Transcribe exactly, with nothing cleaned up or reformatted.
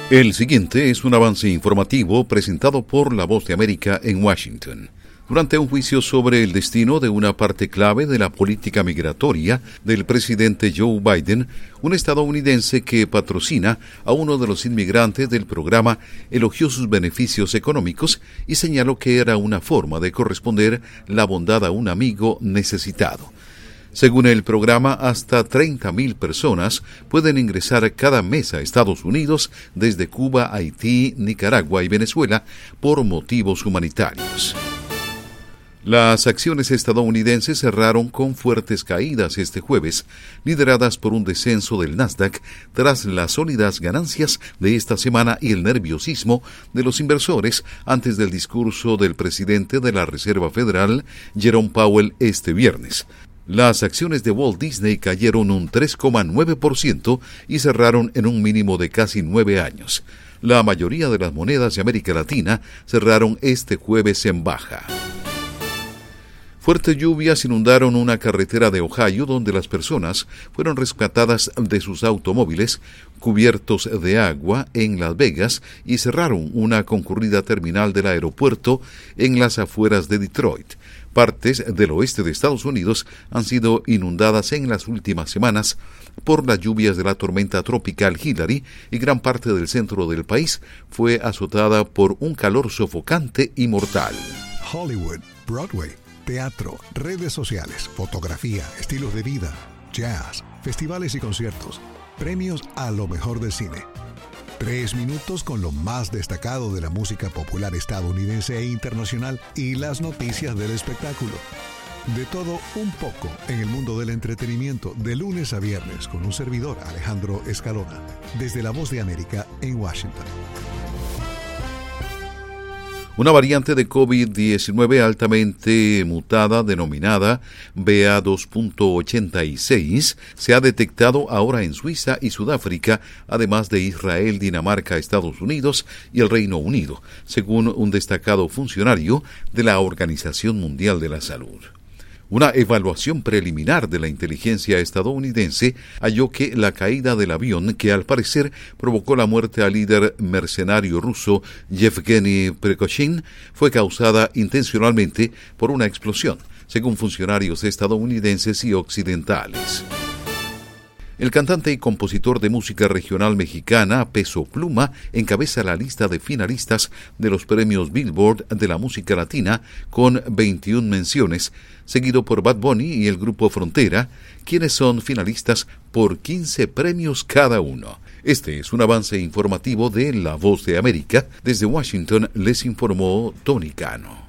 El siguiente es un avance informativo presentado por La Voz de América en Washington. Durante un juicio sobre el destino de una parte clave de la política migratoria del presidente Joe Biden, un estadounidense que patrocina a uno de los inmigrantes del programa elogió sus beneficios económicos y señaló que era una forma de corresponder la bondad a un amigo necesitado. Según el programa, hasta treinta mil personas pueden ingresar cada mes a Estados Unidos desde Cuba, Haití, Nicaragua y Venezuela por motivos humanitarios. Las acciones estadounidenses cerraron con fuertes caídas este jueves, lideradas por un descenso del Nasdaq tras las sólidas ganancias de esta semana y el nerviosismo de los inversores antes del discurso del presidente de la Reserva Federal, Jerome Powell, este viernes. Las acciones de Walt Disney cayeron un tres coma nueve por ciento y cerraron en un mínimo de casi nueve años. La mayoría de las monedas de América Latina cerraron este jueves en baja. Fuertes lluvias inundaron una carretera de Ohio donde las personas fueron rescatadas de sus automóviles cubiertos de agua en Las Vegas y cerraron una concurrida terminal del aeropuerto en las afueras de Detroit. Partes del oeste de Estados Unidos han sido inundadas en las últimas semanas por las lluvias de la tormenta tropical Hillary y gran parte del centro del país fue azotada por un calor sofocante y mortal. Hollywood, Broadway, teatro, redes sociales, fotografía, estilos de vida, jazz, festivales y conciertos, premios a lo mejor del cine. Tres minutos con lo más destacado de la música popular estadounidense e internacional y las noticias del espectáculo. De todo un poco en el mundo del entretenimiento de lunes a viernes con un servidor, Alejandro Escalona, desde La Voz de América en Washington. Una variante de COVID diecinueve altamente mutada denominada B A dos punto ochenta y seis se ha detectado ahora en Suiza y Sudáfrica, además de Israel, Dinamarca, Estados Unidos y el Reino Unido, según un destacado funcionario de la Organización Mundial de la Salud. Una evaluación preliminar de la inteligencia estadounidense halló que la caída del avión, que al parecer provocó la muerte al líder mercenario ruso Yevgeny Prigozhin, fue causada intencionalmente por una explosión, según funcionarios estadounidenses y occidentales. El cantante y compositor de música regional mexicana, Peso Pluma, encabeza la lista de finalistas de los premios Billboard de la música latina con veintiuna menciones, seguido por Bad Bunny y el grupo Frontera, quienes son finalistas por quince premios cada uno. Este es un avance informativo de La Voz de América. Desde Washington les informó Tony Cano.